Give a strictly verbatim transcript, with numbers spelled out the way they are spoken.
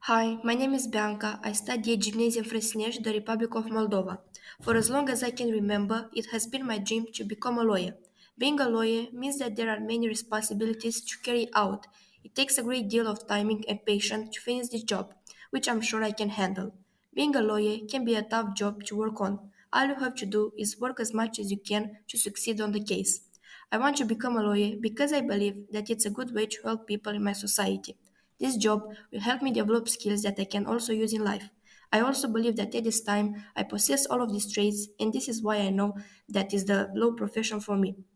Hi, my name is Bianca. I study at Gymnasium Fresneș, the Republic of Moldova. For as long as I can remember, it has been my dream to become a lawyer. Being a lawyer means that there are many responsibilities to carry out. It takes a great deal of timing and patience to finish this job, which I'm sure I can handle. Being a lawyer can be a tough job to work on. All you have to do is work as much as you can to succeed on the case. I want to become a lawyer because I believe that it's a good way to help people in my society. This job will help me develop skills that I can also use in life. I also believe that at this time I possess all of these traits, and this is why I know that is the law profession for me.